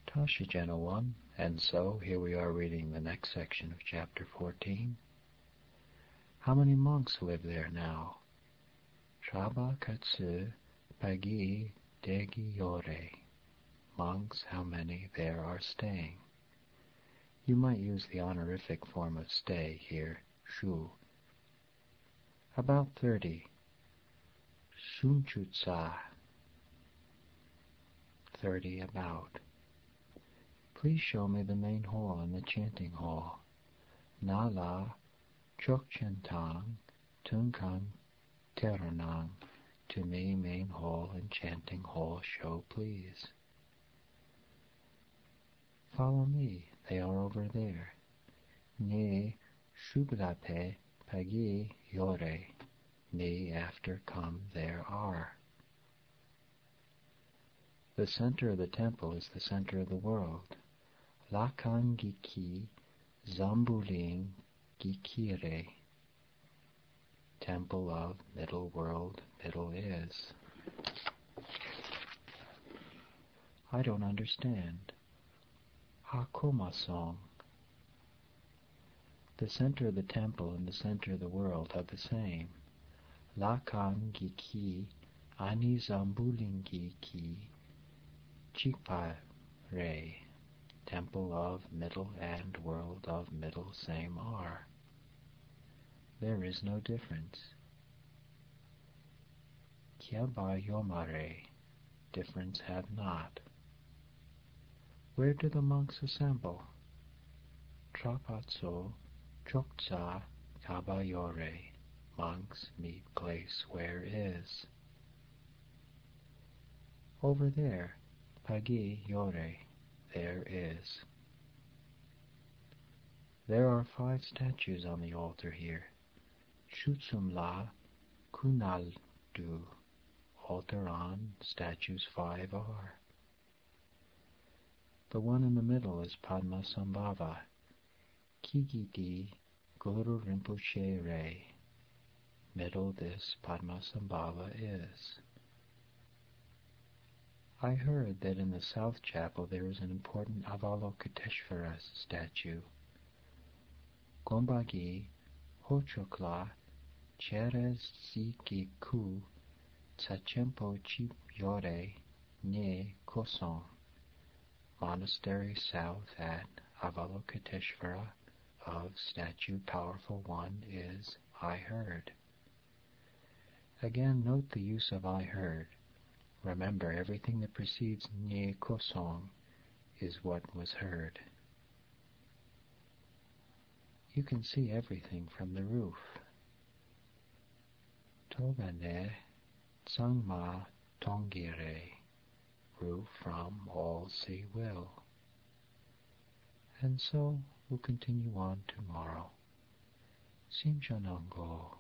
Tashijana 1, and so here we are reading the next section of chapter 14. How many monks live there now? Traba katsu pagi degi yore. Monks, how many there are staying. You might use the honorific form of stay here, shu. About 30. Shunchutsa. 30 about. Please show me the main hall and the chanting hall. Nala chokchentang tunkang teranang. To me, main hall and chanting hall show, please. Follow me, they are over there. Ne shublape pagi yore. Ne after come there are. The center of the temple is the center of the world. Lakangiki Zambuling Gikire. Temple of middle world, middle is. I don't understand. Hakoma song. The center of the temple and the center of the world are the same. Lakangiki Ani Zambulingiki Chikpa Re. Temple of middle and world of middle same are. There is no difference. Kyaba Yomare. Difference have not. Where do the monks assemble? Trapatso Choksa Kabayore. Monks meet place where is. Over there, Pagi Yore. There is. There are 5 statues on the altar here. Shutsumla Kunaldu. Altar on, statues 5 are. The one in the middle is Padmasambhava. Kigiti Guru Rinpoche Re. Middle this Padmasambhava is. I heard that in the South Chapel there is an important Avalokiteshvara statue. Gombagi Hochokla Cherezikiku Tsachempo Chip Yore Ne Kosong. Monastery south at Avalokiteshvara of statue powerful one is I heard. Again note the use of I heard. Remember, everything that precedes Nye Kosong is what was heard. You can see everything from the roof. Togane Tsangma Tongire. Roof from all see will. And so we'll continue on tomorrow. Simshanango.